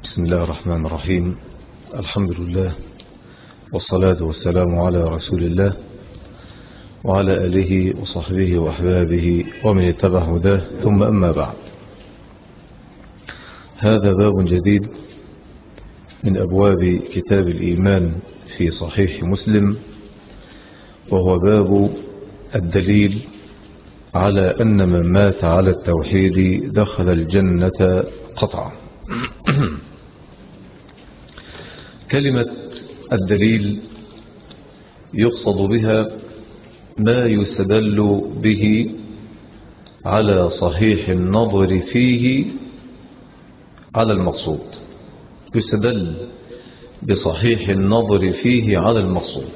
بسم الله الرحمن الرحيم. الحمد لله والصلاة والسلام على رسول الله وعلى آله وصحبه وأحبابه ومن اتبع هداه، ثم أما بعد. هذا باب جديد من أبواب كتاب الإيمان في صحيح مسلم، وهو باب الدليل على أن من مات على التوحيد دخل الجنة قطعا. كلمة الدليل يقصد بها ما يستدل به على صحيح النظر فيه على المقصود. يستدل بصحيح النظر فيه على المقصود.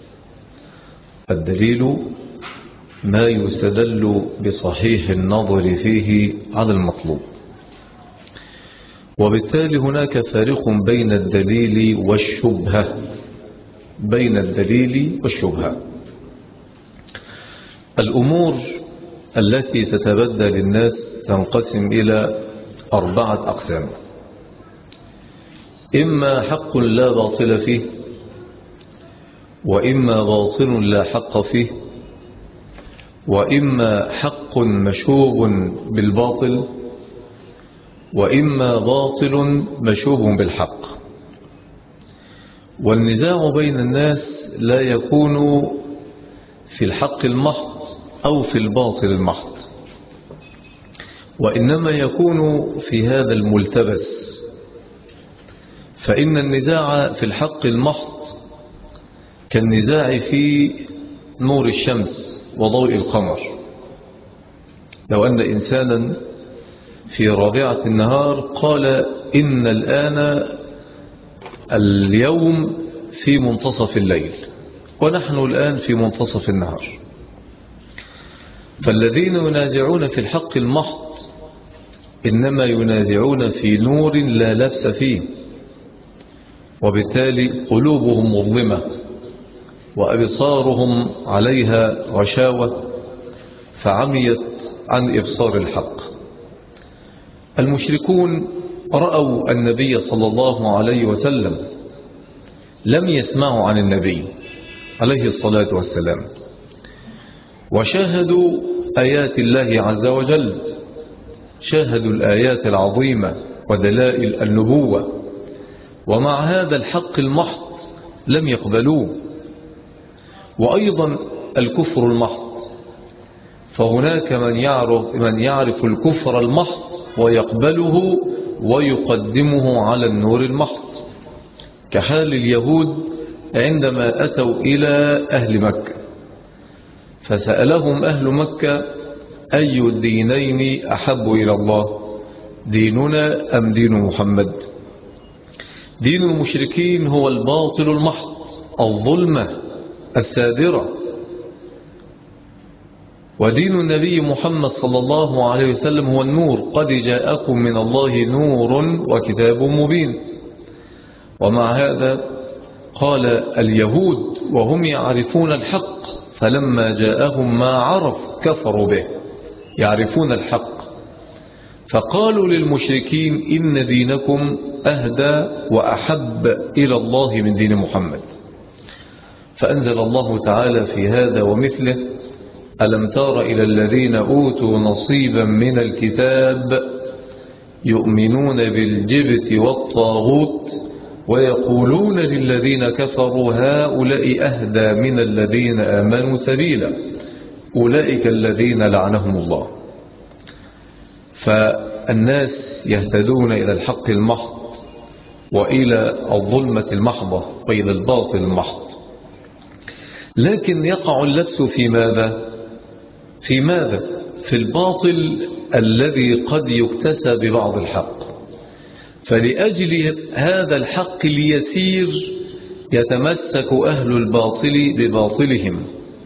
الدليل ما يستدل بصحيح النظر فيه على المطلوب. وبالتالي هناك فارق بين الدليل والشبهة. الأمور التي تتبدى للناس تنقسم إلى 4 أقسام: إما حق لا باطل فيه، وإما باطل لا حق فيه، وإما حق مشوب بالباطل، وإما باطل مشوب بالحق. والنزاع بين الناس لا يكون في الحق المحض أو في الباطل المحض، وإنما يكون في هذا الملتبس. فإن النزاع في الحق المحض كالنزاع في نور الشمس وضوء القمر. لو أن إنسانا في رابعة النهار قال إن اليوم في منتصف الليل، ونحن الآن في منتصف النهار، فالذين ينازعون في الحق المحض إنما ينازعون في نور لا لبس فيه، وبالتالي قلوبهم مظلمة وأبصارهم عليها غشاوة فعميت عن إبصار الحق. المشركون رأوا النبي صلى الله عليه وسلم، لم يسمعوا عن النبي عليه الصلاة والسلام، وشاهدوا آيات الله عز وجل، شاهدوا الآيات العظيمة ودلائل النبوة، ومع هذا الحق المحض لم يقبلوه. وأيضا الكفر المحض، فهناك من يعرف الكفر المحض ويقبله ويقدمه على النور المحض، كحال اليهود عندما أتوا إلى أهل مكة فسألهم أهل مكة: أي الدينين أحب إلى الله، ديننا أم دين محمد؟ دين المشركين هو الباطل المحض، الظلمة السادرة، ودين النبي محمد صلى الله عليه وسلم هو النور. قد جاءكم من الله نور وكتاب مبين. ومع هذا قال اليهود وهم يعرفون الحق، فلما جاءهم ما عرف كفروا به. يعرفون الحق، فقالوا للمشركين: إن دينكم أهدى وأحب إلى الله من دين محمد. فأنزل الله تعالى في هذا ومثله: ألم تر إلى الذين أوتوا نصيبا من الكتاب يؤمنون بالجبت والطاغوت ويقولون للذين كفروا هؤلاء أهدى من الذين آمنوا سبيلا أولئك الذين لعنهم الله. فالناس يهتدون إلى الحق المحض وإلى الظلمة المحضة وإلى الباطل المحض، لكن يقع اللبس في ماذا؟ في الباطل الذي قد يكتسى ببعض الحق. فلأجل هذا الحق اليسير يتمسك أهل الباطل بباطلهم.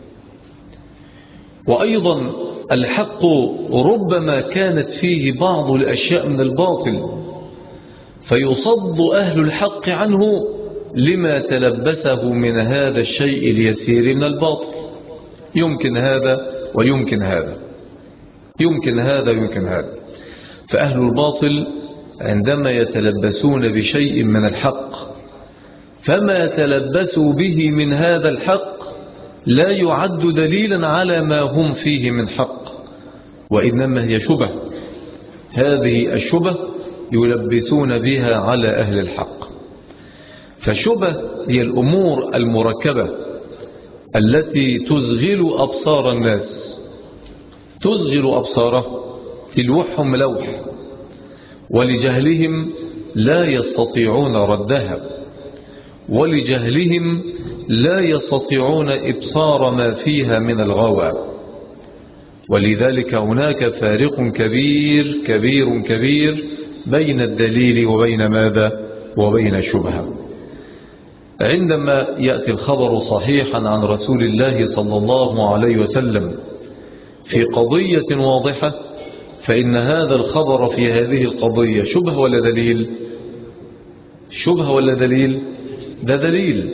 وأيضا الحق ربما كانت فيه بعض الأشياء من الباطل فيصد أهل الحق عنه لما تلبسه من هذا الشيء اليسير من الباطل. يمكن هذا ويمكن هذا، يمكن هذا ويمكن هذا. فأهل الباطل عندما يتلبسون بشيء من الحق، فما تلبسوا به من هذا الحق لا يعد دليلا على ما هم فيه من حق، وإنما هي شبه. هذه الشبه يلبسون بها على أهل الحق. فالشبه هي الأمور المركبة التي تزغل أبصار الناس، تزغل أبصاره، تلوحهم لوح، ولجهلهم لا يستطيعون ردها، ولجهلهم لا يستطيعون إبصار ما فيها من الغوى. ولذلك هناك فارق كبير كبير كبير بين الدليل وبين ماذا؟ وبين الشبهة. عندما يأتي الخبر صحيحا عن رسول الله صلى الله عليه وسلم في قضية واضحة، فإن هذا الخبر في هذه القضية شبه ولا دليل؟ شبه ولا دليل؟ ده دليل.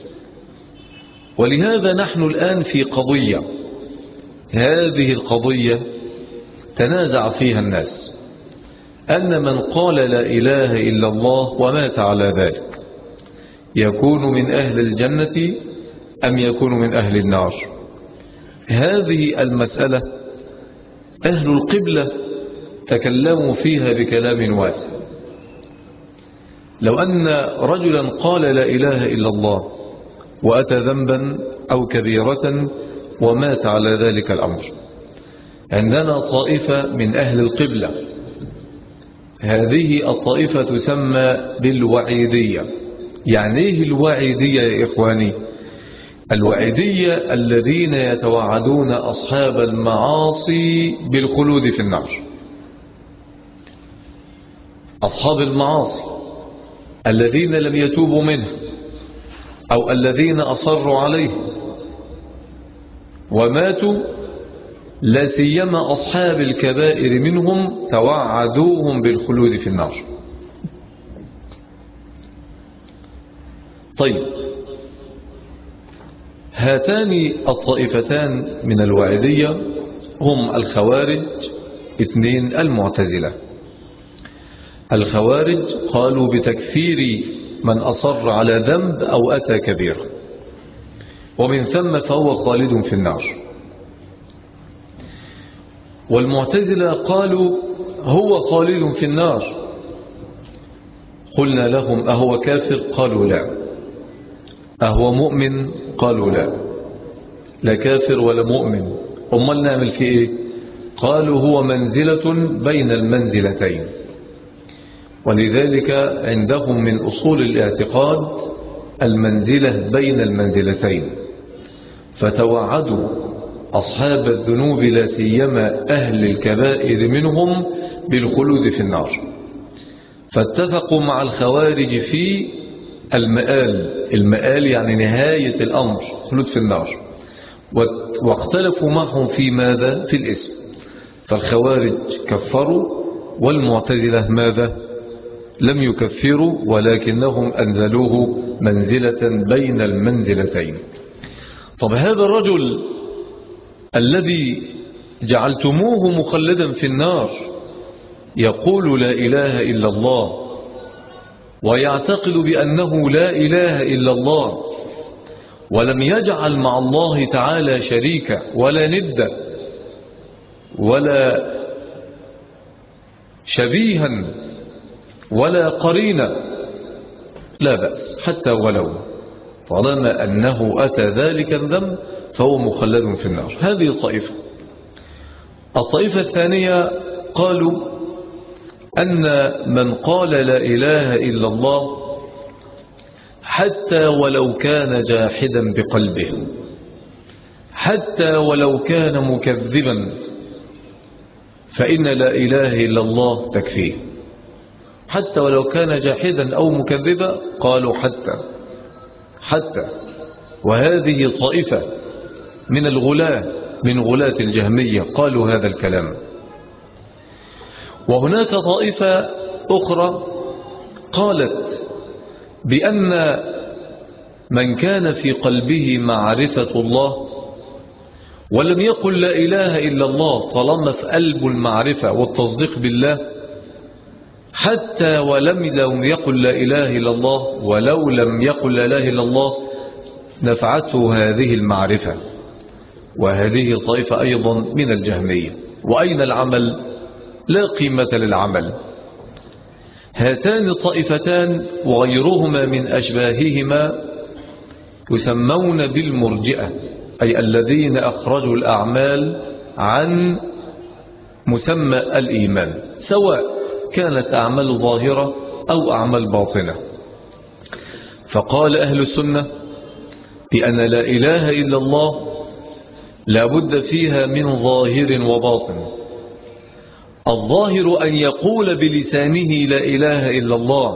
ولهذا نحن الآن في قضية، هذه القضية تنازع فيها الناس أن من قال لا إله إلا الله ومات على ذلك يكون من أهل الجنة أم يكون من أهل النار. هذه المسألة أهل القبلة تكلموا فيها بكلام واسع. لو أن رجلا قال لا إله إلا الله وأتى ذنبا أو كبيرة ومات على ذلك الأمر، عندنا طائفة من أهل القبلة، هذه الطائفة تسمى بالوعيدية. يعني ايه الوعيدية يا إخواني؟ الوعيدية الذين يتوعدون أصحاب المعاصي بالخلود في النار. أصحاب المعاصي الذين لم يتوبوا منه أو الذين أصروا عليه وماتوا، لا سيما أصحاب الكبائر منهم، توعدوهم بالخلود في النار. طيب، هاتان الطائفتان من الوعيدية هم الخوارج، اثنين المعتزلة. الخوارج قالوا بتكفير من أصر على ذنب أو أتى كبيرة، ومن ثم فهو خالد في النار. والمعتزلة قالوا هو خالد في النار. قلنا لهم أهو كافر؟ قالوا لا. أهو مؤمن؟ قالوا لا، لا كافر ولا مؤمن. أمال نعمل فيه إيه؟ قالوا هو منزلة بين المنزلتين. ولذلك عندهم من أصول الاعتقاد المنزلة بين المنزلتين، فتوعدوا أصحاب الذنوب لا سيما أهل الكبائر منهم بالخلود في النار. فاتفقوا مع الخوارج في المآل يعني نهاية الأمر، خلود في النار. واختلفوا معهم في ماذا؟ في الاسم. فالخوارج كفروا، والمعتزلة ماذا؟ لم يكفروا، ولكنهم أنزلوه منزلة بين المنزلتين. طب هذا الرجل الذي جعلتموه مخلدا في النار يقول لا إله إلا الله ويعتقد بأنه لا إله إلا الله، ولم يجعل مع الله تعالى شريكا ولا ندا ولا شبيها ولا قرينا، لا بأس حتى ولو، طالما أنه أتى ذلك الذنب فهو مخلد في النار. هذه الطائفة. الطائفة الثانية قالوا أن من قال لا إله إلا الله حتى ولو كان جاحدا بقلبه، حتى ولو كان مكذبا، فإن لا إله إلا الله تكفيه. حتى ولو كان جاحدا أو مكذبا، قالوا حتى. وهذه طائفة من الغلاة من غلاة الجهمية قالوا هذا الكلام. وهناك طائفة أخرى قالت بأن من كان في قلبه معرفة الله ولم يقل لا إله إلا الله، طالما في قلب المعرفة والتصديق بالله، حتى ولم يقل لا إله إلا الله، ولو لم يقل لا إله إلا الله نفعته هذه المعرفة. وهذه طائفة أيضا من الجهمية. وأين العمل؟ لا قيمة للعمل. هاتان الطائفتان وغيرهما من أشباههما يسمون بالمرجئة، أي الذين أخرجوا الأعمال عن مسمى الإيمان، سواء كانت أعمال ظاهرة أو أعمال باطنة. فقال أهل السنة بأن لا إله إلا الله لا بد فيها من ظاهر وباطن. الظاهر أن يقول بلسانه لا إله إلا الله،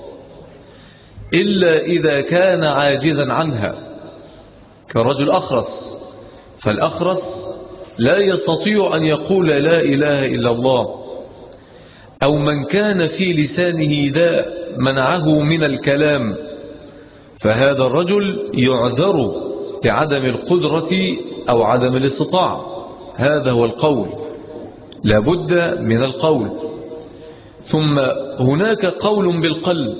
إلا إذا كان عاجزا عنها، كرجل أخرس، فالأخرس لا يستطيع أن يقول لا إله إلا الله، أو من كان في لسانه داء منعه من الكلام، فهذا الرجل يعذر بعدم القدرة أو عدم الاستطاعة. هذا هو القول، لابد من القول. ثم هناك قول بالقلب،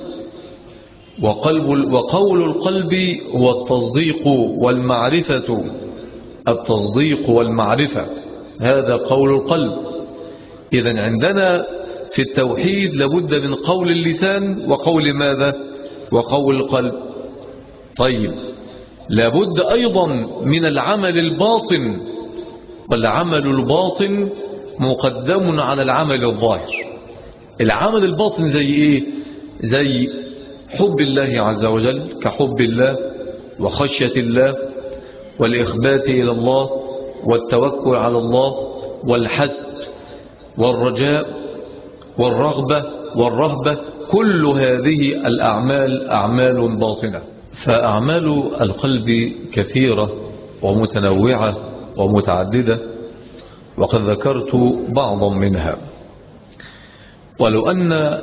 وقول القلب هو التصديق والمعرفة. التصديق والمعرفة هذا قول القلب. إذن عندنا في التوحيد لابد من قول اللسان وقول ماذا؟ وقول القلب. طيب، لابد أيضا من العمل الباطن، والعمل الباطن مقدم على العمل الظاهر. العمل الباطن زي إيه؟ زي حب الله عز وجل، كحب الله وخشية الله والإخبات إلى الله والتوكل على الله والحسد والرجاء والرغبة والرهبة. كل هذه الأعمال أعمال باطنة. فأعمال القلب كثيرة ومتنوعة ومتعددة، وقد ذكرت بعضا منها. ولو أن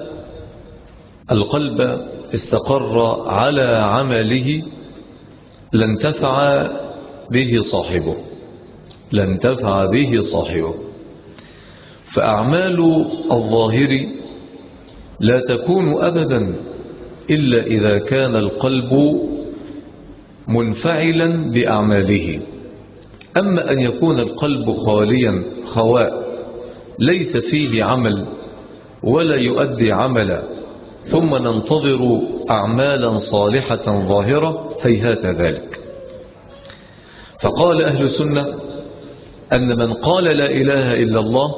القلب استقر على عمله لانتفع به صاحبه، لانتفع به صاحبه. فأعمال الظاهر لا تكون أبدا إلا إذا كان القلب منفعلا بأعماله. أما أن يكون القلب خاليا خواء ليس فيه عمل ولا يؤدي عملا، ثم ننتظر أعمالا صالحة ظاهرة، هيهات ذلك. فقال أهل السنة أن من قال لا إله إلا الله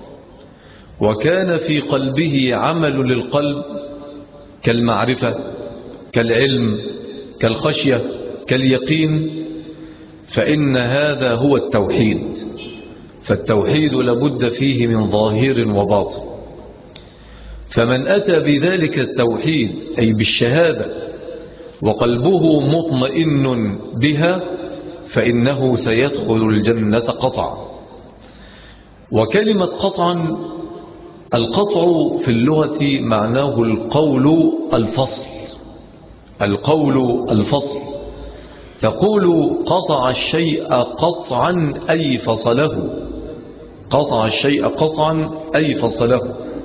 وكان في قلبه عمل للقلب كالمعرفة كالعلم كالخشية كاليقين، فإن هذا هو التوحيد. فالتوحيد لابد فيه من ظاهر وباطن. فمن أتى بذلك التوحيد أي بالشهادة وقلبه مطمئن بها فإنه سيدخل الجنة قطعا. وكلمة قطعا، القطع في اللغة معناه القول الفصل. القول الفصل، تقول قطع الشيء قطعا أي فصله، قطع الشيء قطعا أي فصله.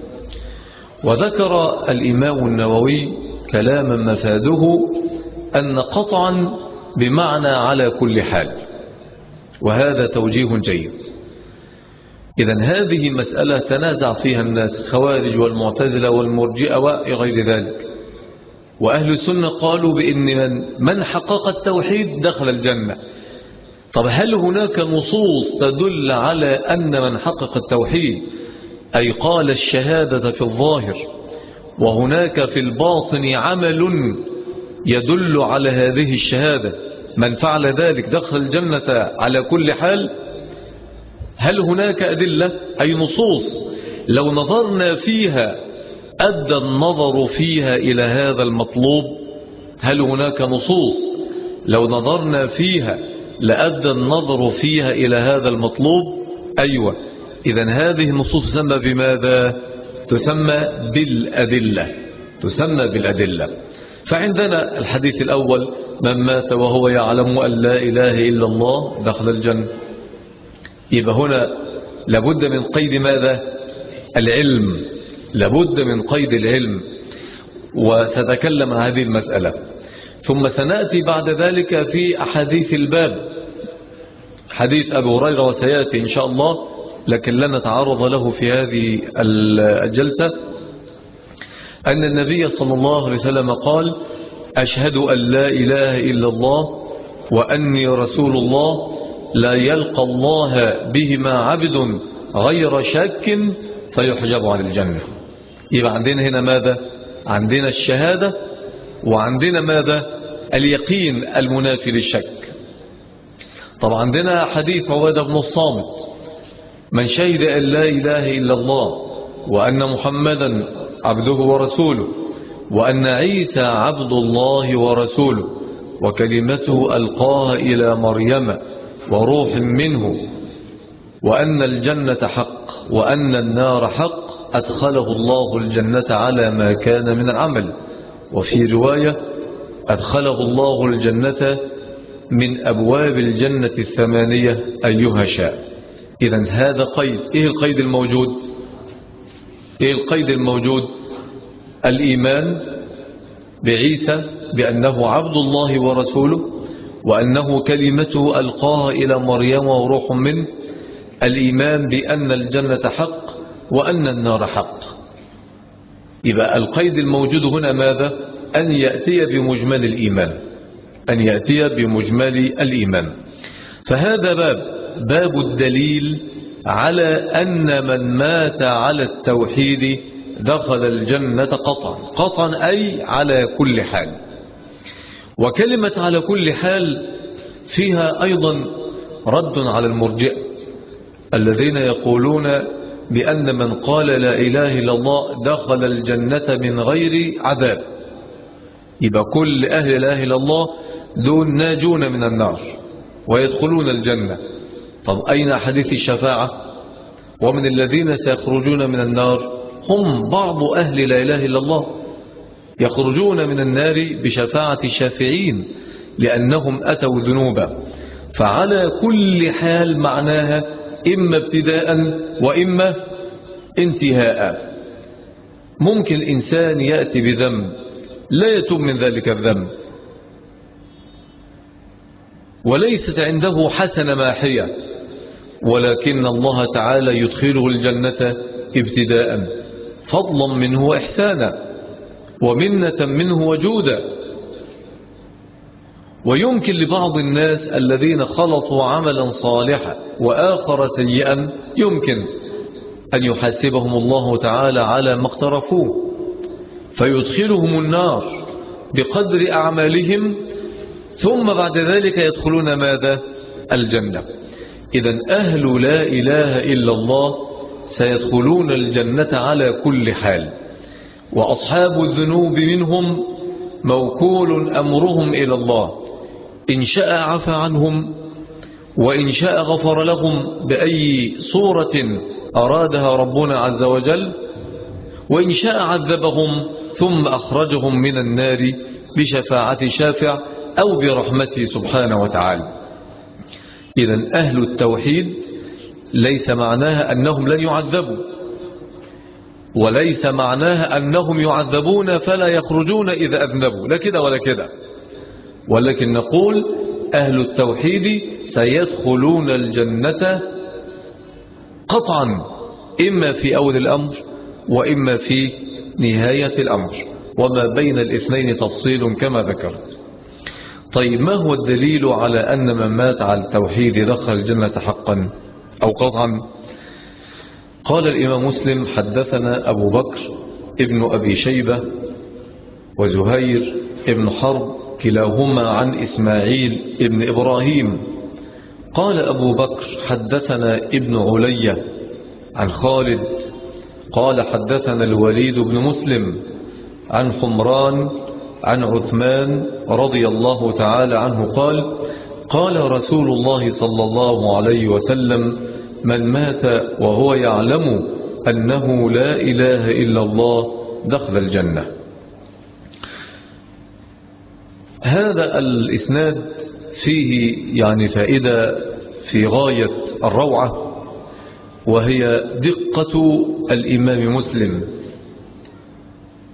وذكر الإمام النووي كلاما مفاده أن قطعا بمعنى على كل حال، وهذا توجيه جيد. إذن هذه مسألة تنازع فيها الناس، خوارج والمعتزلة والمرجئة وغير ذلك. وأهل السنة قالوا بأن من حقق التوحيد دخل الجنة. طب هل هناك نصوص تدل على أن من حقق التوحيد أي قال الشهادة في الظاهر وهناك في الباطن عمل يدل على هذه الشهادة، من فعل ذلك دخل الجنة على كل حال؟ هل هناك أدلة أي نصوص لو نظرنا فيها أدى النظر فيها إلى هذا المطلوب؟ هل هناك نصوص لو نظرنا فيها لأدى النظر فيها إلى هذا المطلوب؟ أيوة. إذن هذه النصوص تسمى بماذا؟ تسمى بالأدلة، تسمى بالأدلة. فعندنا الحديث الأول: من مات وهو يعلم أن لا إله إلا الله دخل الجنة. يبقى هنا لابد من قيد ماذا؟ العلم. لابد من قيد العلم، وستكلم عن هذه المسألة. ثم سنأتي بعد ذلك في أحاديث الباب، حديث أبي هريرة وسيأتي إن شاء الله، لكن لن نتعرض له في هذه الجلسة، أن النبي صلى الله عليه وسلم قال: أشهد أن لا إله إلا الله وأني رسول الله، لا يلقى الله بهما عبد غير شك فيحجب عن الجنة. يبقى عندنا هنا ماذا؟ عندنا الشهادة، وعندنا ماذا؟ اليقين المنافي للشك. طبعا عندنا حديث عبادة بن الصامت: من شهد أن لا إله إلا الله وأن محمدا عبده ورسوله وأن عيسى عبد الله ورسوله وكلمته ألقاها إلى مريم وروح منه وأن الجنة حق وأن النار حق، أدخله الله الجنة على ما كان من العمل. وفي رواية: أدخله الله الجنة من أبواب الجنة 8 أيها شاء. إذن هذا قيد. إيه القيد الموجود؟ إيه القيد الموجود؟ الإيمان بعيسى بأنه عبد الله ورسوله، وأنه كلمته ألقاها إلى مريم وروح منه، الإيمان بأن الجنة حق وأن النار حق. يبقى القيد الموجود هنا ماذا؟ أن يأتي بمجمل الإيمان، أن يأتي بمجمل الإيمان. فهذا باب الدليل على أن من مات على التوحيد دخل الجنة قطعا. قطعا أي على كل حال. وكلمة على كل حال فيها أيضا رد على المرجئة الذين يقولون بأن من قال لا إله إلا الله دخل الجنة من غير عذاب. يبقى كل أهل لا إله إلا الله دون ناجون من النار ويدخلون الجنة. طب أين حديث الشفاعة؟ ومن الذين سيخرجون من النار هم بعض أهل لا إله إلا الله، يخرجون من النار بشفاعة الشافعين لأنهم أتوا ذنوبا. فعلى كل حال معناها إما ابتداء وإما انتهاء. ممكن الإنسان يأتي بذنب لا يتوب من ذلك الذنب، وليست عنده حسنة ماحية، ولكن الله تعالى يدخله الجنة ابتداء فضلا منه وإحسانا ومنة منه وجودا. ويمكن لبعض الناس الذين خلطوا عملا صالحا وآخر سيئا يمكن أن يحاسبهم الله تعالى على ما اقترفوه فيدخلهم النار بقدر أعمالهم، ثم بعد ذلك يدخلون ماذا؟ الجنة. إذن أهل لا إله إلا الله سيدخلون الجنة على كل حال، وأصحاب الذنوب منهم موكول أمرهم إلى الله، إن شاء عفى عنهم وإن شاء غفر لهم بأي صورة أرادها ربنا عز وجل، وإن شاء عذبهم ثم أخرجهم من النار بشفاعة شافع أو برحمته سبحانه وتعالى. إذن أهل التوحيد ليس معناها أنهم لن يعذبوا، وليس معناها أنهم يعذبون فلا يخرجون إذا أذنبوا، لا كده ولا كده، ولكن نقول أهل التوحيد سيدخلون الجنة قطعا، إما في أول الأمر وإما في نهاية الأمر، وما بين الاثنين تفصيل كما ذكرت. طيب ما هو الدليل على أن من مات على التوحيد دخل الجنة حقا أو قطعا؟ قال الإمام مسلم: حدثنا أبو بكر ابن أبي شيبة وزهير ابن حرب كلاهما عن إسماعيل ابن إبراهيم. قال أبو بكر: حدثنا ابن علي عن خالد قال: حدثنا الوليد بن مسلم عن حمران عن عثمان رضي الله تعالى عنه قال: قال رسول الله صلى الله عليه وسلم: من مات وهو يعلم أنه لا إله إلا الله دخل الجنة. هذا الإسناد فيه يعني فائدة في غاية الروعة، وهي دقة الإمام مسلم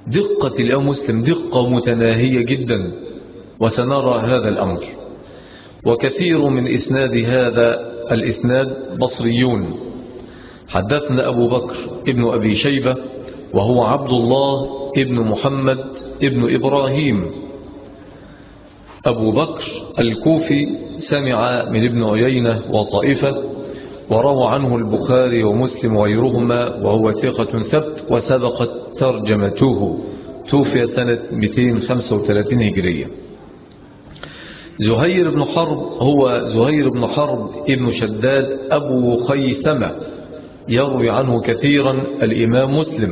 دقة الإمام مسلم دقة متناهية جدا، وسنرى هذا الأمر. وكثير من إسناد هذا الإسناد بصريون. حدثنا أبو بكر ابن أبي شيبة وهو عبد الله ابن محمد ابن إبراهيم. أبو بكر الكوفي سمع من ابن عيينة وطائفة، وروى عنه البخاري ومسلم وغيرهما، وهو ثقة ثبت وسبقت ترجمته، توفي سنة 235 هجرية. زهير بن حرب هو زهير بن حرب ابن شداد أبو خيثمة، يروي عنه كثيرا الإمام مسلم،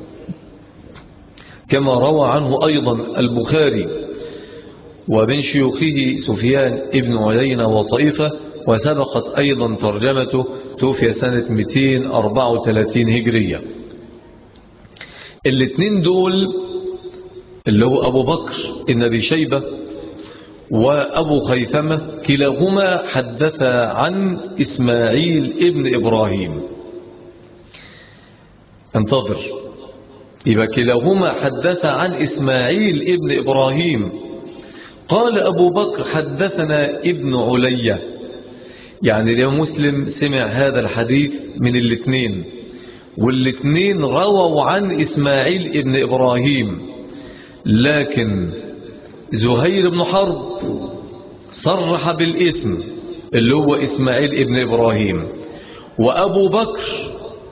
كما روى عنه أيضا البخاري، ومن شيوخه سفيان ابن عيينة وطائفة، وسبقت أيضا ترجمته، توفي سنة 234 هجرية. الاثنين دول اللي هو أبو بكر ابن أبي شيبة وأبو خيثمة كلاهما حدث عن إسماعيل ابن إبراهيم. انتظر، يبقى كلاهما حدث عن إسماعيل ابن إبراهيم. قال أبو بكر حدثنا ابن علية، يعني الإمام مسلم سمع هذا الحديث من الاثنين، والاثنين رووا عن إسماعيل ابن إبراهيم، لكن زهير بن حرب صرح بالاسم اللي هو إسماعيل ابن إبراهيم، وأبو بكر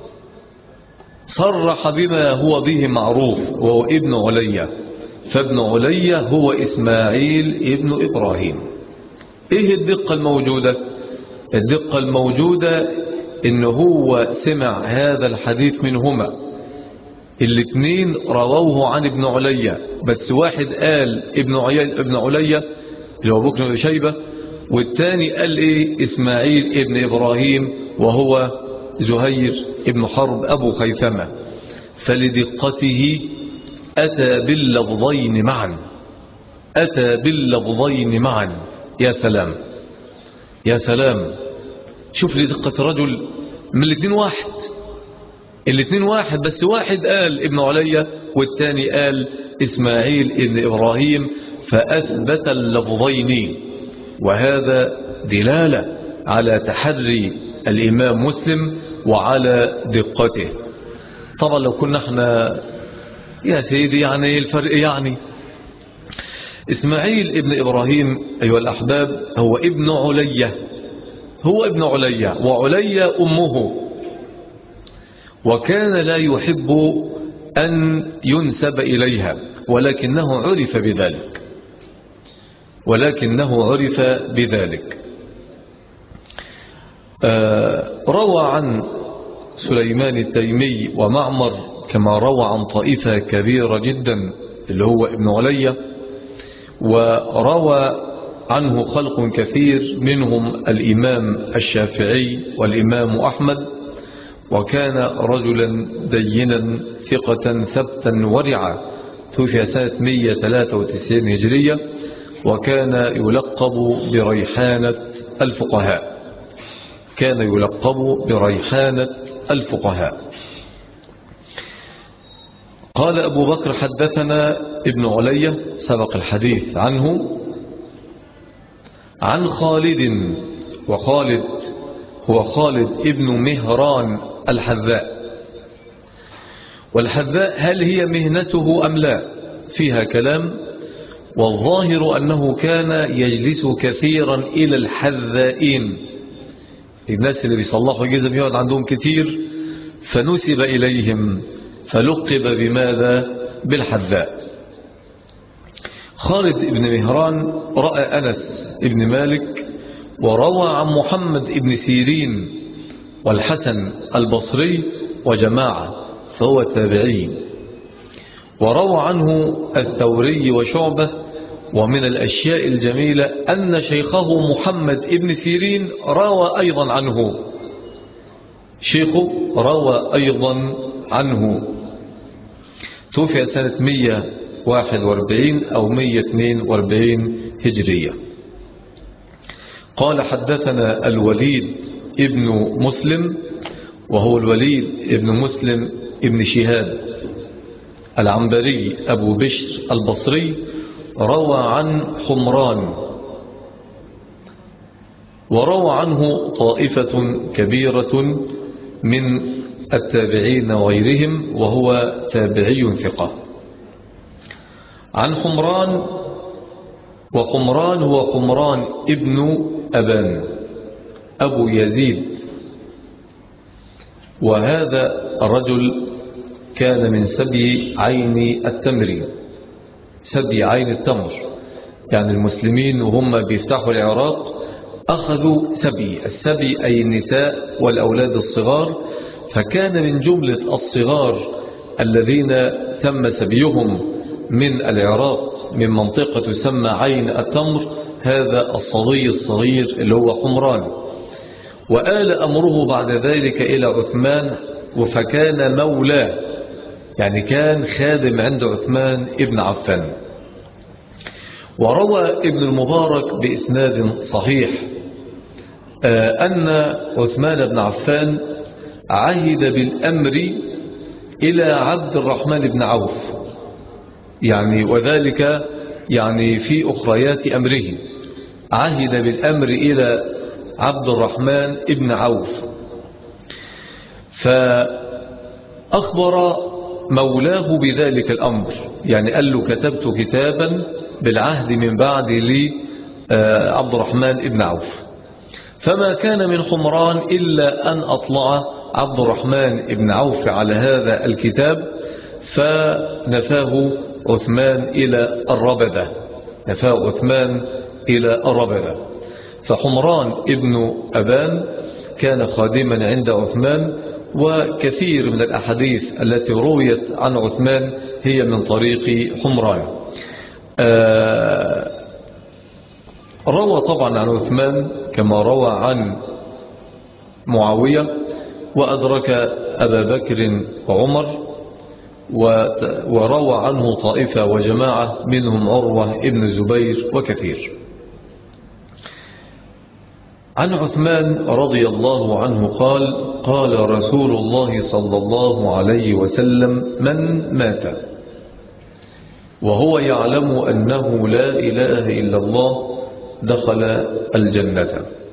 صرح بما هو به معروف وهو ابن علية، فابن علية هو إسماعيل ابن إبراهيم. إيه الدقة الموجودة؟ الدقة الموجودة إن هو سمع هذا الحديث منهما، الاثنين رووه عن ابن علية، بس واحد قال ابن علية اللي هو بكر بن شيبة، والثاني قال إيه إسماعيل ابن إبراهيم وهو زهير ابن حرب أبو خيثمة، فلدقته أتى باللفظين معا، أتى باللفظين معا. يا سلام يا سلام، شوف لدقة الرجل، من الاثنين واحد، الاثنين واحد، بس واحد قال ابن علية والثاني قال إسماعيل ابن إبراهيم، فأثبت اللفظين، وهذا دلالة على تحري الإمام مسلم وعلى دقته. طبعا لو كنا احنا يا سيدي يعني الفرق، يعني إسماعيل ابن إبراهيم أيها الأحباب هو ابن علية، هو ابن علية، وعلية أمه، وكان لا يحب أن ينسب إليها، ولكنه عرف بذلك، ولكنه عرف بذلك. روى عن سليمان التيمي ومعمر، كما روى عن طائفة كبيرة جدا اللي هو ابن علية، وروى عنه خلق كثير منهم الإمام الشافعي والإمام أحمد، وكان رجلا دينا ثقة ثبتا ورعا، توفي سنة 193 هجرية، وكان يلقب بريحانة الفقهاء، كان يلقب بريحانة الفقهاء. قال أبو بكر حدثنا ابن علية، سبق الحديث عنه، عن خالد، وخالد هو خالد ابن مهران الحذاء. والحذاء هل هي مهنته أم لا؟ فيها كلام، والظاهر أنه كان يجلس كثيرا إلى الحذائين، الناس اللي بيصلحوا جزم يقعد عندهم كتير، فنسب إليهم فلقب بماذا؟ بالحذاء. خالد بن مهران رأى أنس بن مالك، وروى عن محمد بن سيرين والحسن البصري وجماعة، فهو تابعي، وروى عنه الثوري وشعبة. ومن الأشياء الجميلة أن شيخه محمد بن سيرين روى أيضا عنه، شيخه روى أيضا عنه، توفي سنة 141 أو 142 هجرية. قال حدثنا الوليد ابن مسلم، وهو الوليد ابن مسلم ابن شهاب العنبري أبو بشر البصري روى عن حمران، وروى عنه طائفة كبيرة من التابعين وغيرهم، وهو تابعي ثقة. عن حمران، وحمران هو حمران ابن أبان أبو يزيد، وهذا الرجل كان من سبي عين التمر. سبي عين التمر يعني المسلمين وهم بيفتحوا العراق أخذوا سبي، السبي أي النساء والأولاد الصغار، فكان من جملة الصغار الذين تم سبيهم من العراق من منطقة تسمى عين التمر هذا الصبي الصغير اللي هو حمران. وآل أمره بعد ذلك إلى عثمان، فكان مولاه، يعني كان خادم عند عثمان ابن عفان. وروى ابن المبارك بإسناد صحيح أن عثمان بن عفان عهد بالأمر إلى عبد الرحمن بن عوف، يعني وذلك يعني في أخريات أمره، عهد بالأمر إلى عبد الرحمن بن عوف، فأخبر مولاه بذلك الأمر، يعني قال له كتبت كتابا بالعهد من بعد لعبد الرحمن بن عوف، فما كان من حمران إلا أن أطلع عبد الرحمن بن عوف على هذا الكتاب فنفاه عثمان إلى الربذة، نفاه عثمان إلى الربذة. فحمران ابن أبان كان خادما عند عثمان، وكثير من الأحاديث التي رويت عن عثمان هي من طريق حمران. روى طبعا عن عثمان كما روى عن معاوية، وأدرك أبا بكر وعمر، وروى عنه طائفة وجماعة منهم عروة ابن الزبير وكثير. عن عثمان رضي الله عنه قال: قال رسول الله صلى الله عليه وسلم: من مات وهو يعلم أنه لا إله إلا الله دخل الجنة.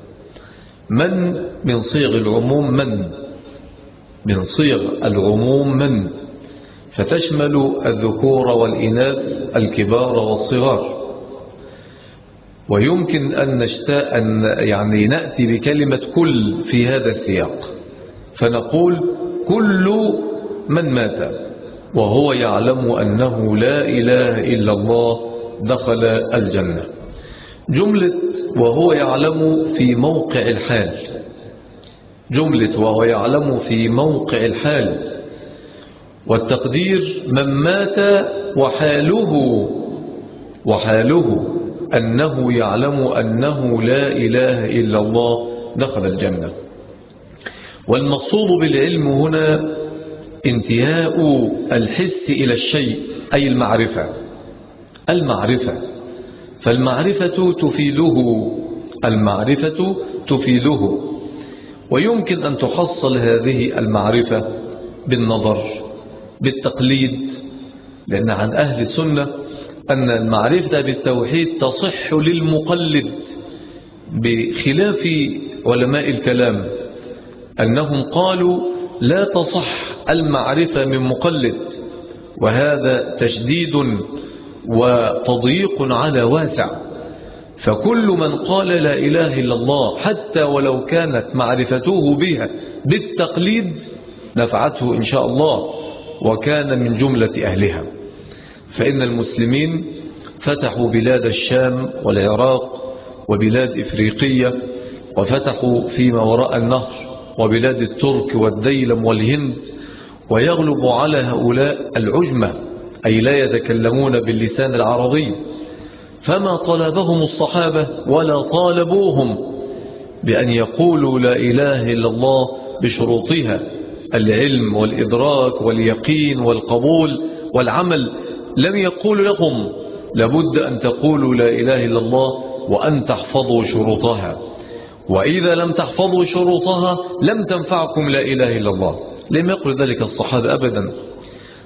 من صيغ العموم، من صيغ العموم من، فتشمل الذكور والإناث الكبار والصغار. ويمكن أن يعني نأتي بكلمة كل في هذا السياق، فنقول كل من مات وهو يعلم أنه لا إله إلا الله دخل الجنة. جملة وهو يعلم في موقع الحال، جملة وهو يعلم في موقع الحال، والتقدير من مات وحاله أنه يعلم أنه لا إله إلا الله دخل الجنة. والمقصود بالعلم هنا انتهاء الحس إلى الشيء، أي المعرفة، فالمعرفة تفيده، ويمكن أن تحصل هذه المعرفة بالنظر، بالتقليد، لأن عن أهل السنة أن المعرفة بالتوحيد تصح للمقلد، بخلاف علماء الكلام أنهم قالوا لا تصح المعرفة من مقلد، وهذا تشديد وتضييق على واسع. فكل من قال لا إله إلا الله حتى ولو كانت معرفته بها بالتقليد نفعته إن شاء الله، وكان من جملة أهلها. فإن المسلمين فتحوا بلاد الشام والعراق وبلاد إفريقية، وفتحوا فيما وراء النهر وبلاد الترك والديلم والهند، ويغلب على هؤلاء العجمة، أي لا يتكلمون باللسان العربي، فما طلبهم الصحابة ولا طالبوهم بأن يقولوا لا إله إلا الله بشروطها: العلم والإدراك واليقين والقبول والعمل. لم يقول لهم لابد أن تقولوا لا إله إلا الله وأن تحفظوا شروطها، وإذا لم تحفظوا شروطها لم تنفعكم لا إله إلا الله. لم يقل ذلك الصحابة أبدا،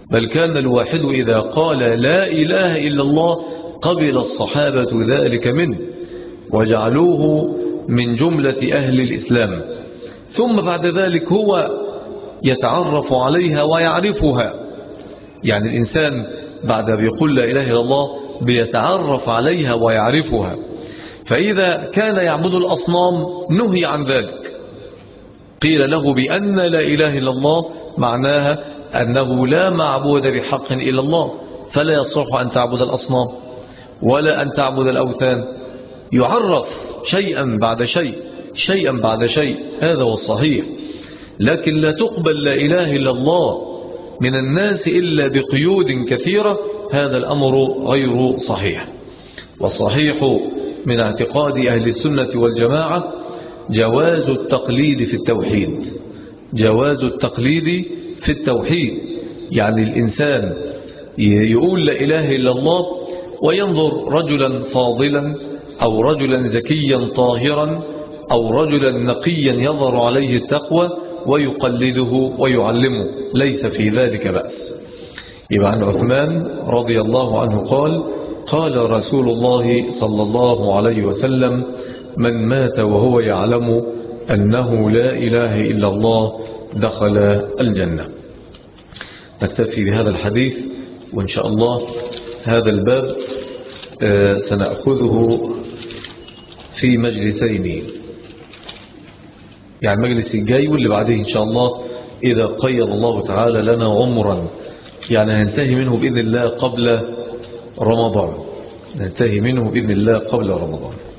بل كان الواحد إذا قال لا إله إلا الله قبل الصحابة ذلك منه وجعلوه من جملة أهل الإسلام. ثم بعد ذلك هو يتعرف عليها ويعرفها. يعني الإنسان بعد بيقول لا إله إلا الله بيتعرف عليها ويعرفها. فإذا كان يعبد الأصنام نهي عن ذلك، قيل له بأن لا إله إلا الله معناها أنه لا معبود بحق إلا الله، فلا يصح أن تعبد الأصنام ولا أن تعبد الأوثان. يعرف شيئا بعد شيء شيئا بعد شيء، هذا هو الصحيح. لكن لا تقبل لا إله إلا الله من الناس إلا بقيود كثيرة، هذا الأمر غير صحيح. والصحيح من اعتقاد أهل السنة والجماعة جواز التقليد في التوحيد. جواز التقليد في التوحيد، يعني الإنسان يقول لا إله إلا الله وينظر رجلا فاضلا أو رجلا زكيا طاهرا أو رجلا نقيا يظهر عليه التقوى ويقلده ويعلمه، ليس في ذلك بأس. يبقى عن عثمان رضي الله عنه قال: قال رسول الله صلى الله عليه وسلم: من مات وهو يعلم أنه لا إله إلا الله دخل الجنة. نكتفي بهذا الحديث، وإن شاء الله هذا الباب سنأخذه في مجلسين، يعني المجلس الجاي واللي بعده إن شاء الله إذا قيض الله تعالى لنا عمرا، يعني هننتهي منه بإذن الله قبل رمضان، ننتهي منه بإذن الله قبل رمضان.